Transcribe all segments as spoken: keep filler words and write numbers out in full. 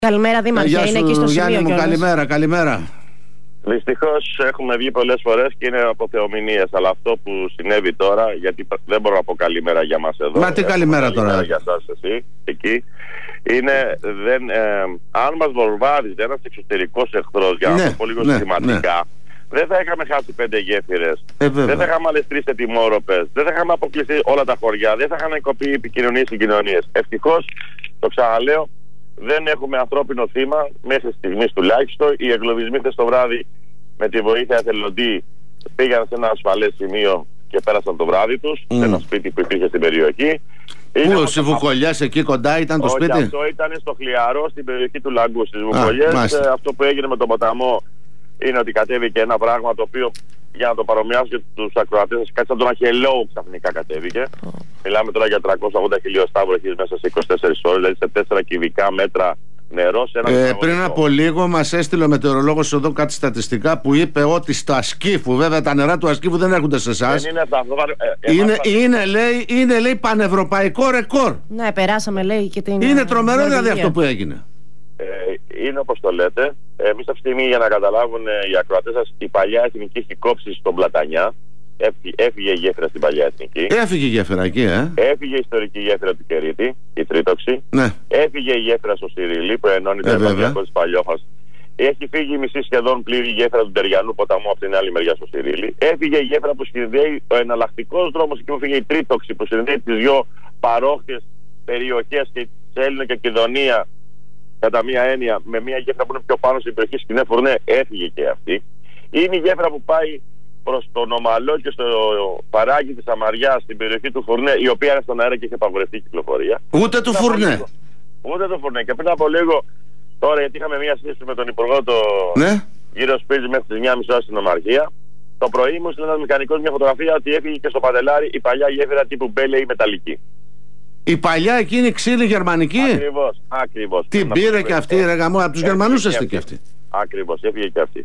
Καλημέρα, Δήμαρχε. Ε, είναι εκεί στο Γιάννη σημείο μου, κιόλας. καλημέρα, καλημέρα. Δυστυχώς έχουμε βγει πολλές φορές και είναι από θεομηνίες. Αλλά αυτό που συνέβη τώρα, γιατί δεν μπορώ να πω καλημέρα για μας εδώ. Μα τι καλημέρα τώρα. Καλημέρα για σας εσύ, εκεί. Είναι, δεν, ε, αν μας βορβάδιζε ένας εξωτερικός εχθρός, για να Ναι, το πω λίγο ναι, συστηματικά, ναι. δεν θα είχαμε χάσει πέντε γέφυρες. Ε, δεν θα είχαμε άλλες τρεις ετοιμόρροπες. Δεν θα είχαμε αποκλειστεί όλα τα χωριά. Δεν θα είχαν κοπεί οι επικοινωνίες συγκοινωνίες. Ευτυχώς, το ξαναλέω, δεν έχουμε ανθρώπινο θύμα μέχρι στιγμής τουλάχιστον. Οι εγκλωβισμοί χθες το βράδυ με τη βοήθεια εθελοντή πήγαν σε ένα ασφαλές σημείο και πέρασαν το βράδυ τους mm. σε ένα σπίτι που υπήρχε στην περιοχή. Πού, στις Βουκολιές εκεί κοντά ήταν το Όχι, σπίτι? Όχι, αυτό ήταν στο Χλιαρό στην περιοχή του Λαγκού. Στις Βουκολιές. Ε, αυτό που έγινε με τον ποταμό είναι ότι κατέβηκε ένα πράγμα το οποίο, για να το παρομοιάσω και τους ακροατές, κάτι σαν τον Αχελόου ξαφνικά κατέβηκε. Oh. Μιλάμε τώρα για τριακόσια ογδόντα χιλιοσταύρου μέσα σε είκοσι τέσσερις ώρες, δηλαδή σε τέσσερα κυβικά μέτρα νερό σε ένα ε, πριν από λίγο μας έστειλε ο μετεωρολόγος εδώ κάτι στατιστικά που είπε ότι στο Ασκήφου, βέβαια τα νερά του Ασκήφου δεν έρχονται σε εσάς. Είναι, ε, είναι, ε, είναι, λέει, είναι λέει πανευρωπαϊκό ρεκόρ. Ναι, περάσαμε λέει και την. Είναι τρομερό δηλαδή αυτό που έγινε. Ε, είναι όπως το λέτε. Εμείς αυτή τη στιγμή, για να καταλάβουν ε, οι ακροατές σας, η παλιά εθνική έχει κόψει στον Πλατανιά. Έφυγε, έφυγε η γέφυρα στην παλιά εθνική. Έφυγε η γέφυρα εκεί, ε. Έφυγε η ιστορική γέφυρα του Κερίτη, η Τρίτοξη. Ναι. Έφυγε η γέφυρα στο Σιριλί που ενώνει τα Ευαγγελιακό της Παλιόχας. Έχει φύγει η μισή σχεδόν πλήρη γέφυρα του Ντεριανού ποταμού από την άλλη μεριά στο Σιρίλι. Έφυγε η γέφυρα που συνδέει ο εναλλακτικός δρόμος, εκεί που φύγε η Τρίτοξη που συνδέει τις δύο παρόχθιες περιοχές, και Έλληνο και Κιδωνία, κατά μία έννοια, με μία γέφυρα που είναι πιο πάνω στην περιοχή Σκηνέ Φουρνέ. Έφυγε και αυτή. Είναι η γέφυρα που πάει προς τον Ομαλό και στο παράγει της Αμαριάς στην περιοχή του Φουρνέ, η οποία είναι στον αέρα και έχει απαγορευτεί η κυκλοφορία. Ούτε του Φουρνέ. Ούτε του Φουρνέ. Και πριν από λίγο, τώρα, γιατί είχαμε μία συζήτηση με τον Υπουργό το ναι. γύρω σπίτι μέχρι τις εννιά και μισή ώρα στην Ομαρχία. Το πρωί μου στείλε ένας μηχανικός μια φωτογραφία ότι έφυγε και στο Παντελάρι η παλιά γέφυρα τύπου Μπέλε ή μεταλλική. Η παλιά εκείνη ξύλη γερμανική. Ακριβώς, ακριβώς. Την πήρε και αυτή, ρε γαμό, από τους Γερμανούς είστε και αυτή. Ακριβώς, έφυγε και αυτή.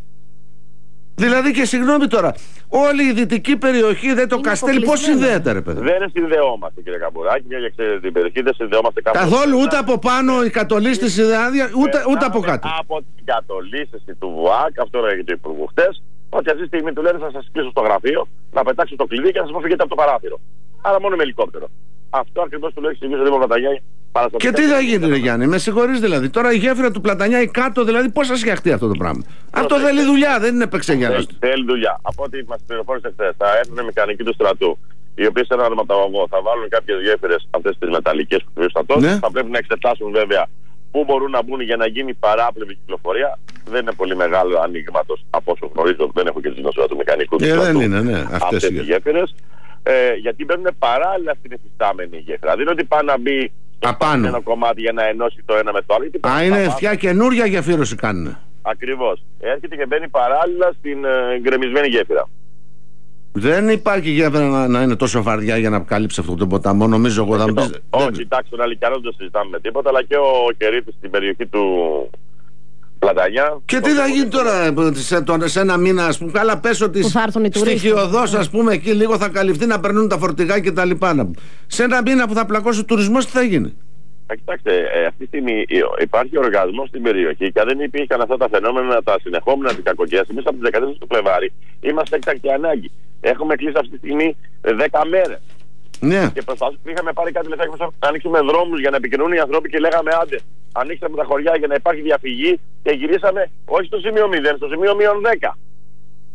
Δηλαδή και συγγνώμη τώρα, όλη η δυτική περιοχή, δεν το Καστέλι, πώς συνδέεται, ρε παιδί? Δεν συνδεόμαστε, κύριε Καμπουράκη, μια για ξέρετε την περιοχή, δεν συνδεόμαστε καθόλου. Καθόλου, ούτε από πάνω η κατολίσθηση άδεια, ούτε, ούτε από κάτω. Από την κατολίσθηση του ΒΟΑΚ, αυτό έγινε το Υπουργού χτες, ότι αυτή τη στιγμή του λένε θα σας κλείσω στο γραφείο, να πετάξω το κλειδί και να σας πω φύγετε από το παράθυρο. Άρα μόνο με ελικόπτερο. Αυτό ακριβώς του λέει εξηγήσει ο Δήμος Πλατανιά. Και τι θα γίνει, ρε Γιάννη, με συγχωρείς δηλαδή. Τώρα η γέφυρα του Πλατανιά ή κάτω, δηλαδή πώς θα σκιαχτεί αυτό το πράγμα? Αυτό θέλει δουλειά, δεν είναι επεξεργασία. Θέλει δουλειά. Από ό,τι μας πληροφόρησε χθες, θα έρθουν μηχανικοί του στρατού, οι οποίοι σε ένα αρματαγωγό θα βάλουν κάποιες γέφυρες, αυτές τις μεταλλικές που χρειάζονται στρατός. Ναι. Θα πρέπει να εξετάσουν βέβαια πού μπορούν να μπουν για να γίνει παράπλευρη κυκλοφορία. Δεν είναι πολύ μεγάλο ανοίγματος από όσο γνωρίζω, δεν έχω και τη γνώση του μηχανικού του ε, στρατού. Δεν είναι, ναι, αυτές οι γέφυρες. Ε, γιατί μπαίνουν παράλληλα στην εφιστάμενη γέφυρα. Δεν είναι ότι πάει να μπει απάνω ένα κομμάτι για να ενώσει το ένα με το άλλο. Α, είναι ευκιά καινούρια γεφύρωση κάνουν. Ακριβώς. Έρχεται και μπαίνει παράλληλα στην ε, γκρεμισμένη γέφυρα. Δεν υπάρχει γέφυρα να, να είναι τόσο βαριά για να καλύψει αυτό το ποταμό. Νομίζω εγώ θα μου πεις. Όχι, κοιτάξτε, τον Αλικιανό δεν το συζητάμε με τίποτα, αλλά και ο Κερίτης στην περιοχή του Πλατανιά. Και τι θα γίνει τώρα σε, το, σε ένα μήνα, ας πούμε? Καλά, πες ότι στοιχειοδός, ας πούμε, εκεί λίγο θα καλυφθεί να περνούν τα φορτηγά και τα λοιπά. Σε ένα μήνα που θα πλακώσει ο τουρισμός, τι θα γίνει? Κοιτάξτε, ε, αυτή τη στιγμή υπάρχει οργασμός στην περιοχή και αν δεν υπήρχαν αυτά τα φαινόμενα, τα συνεχόμενα της κακοκαιρίας, εμείς από τις δεκατέσσερις του Φλεβάρι είμαστε έκτακτη ανάγκη. Έχουμε κλείσει αυτή τη στιγμή δέκα μέρες. Ναι. Και προσπαθούμε, είχαμε πάρει κάτι λεφτά και να ανοίξουμε δρόμους για να επικοινωνούν οι άνθρωποι και λέγαμε άντε, ανοίξαμε τα χωριά για να υπάρχει διαφυγή και γυρίσαμε όχι στο σημείο μηδέν, στο σημείο μείον δέκα.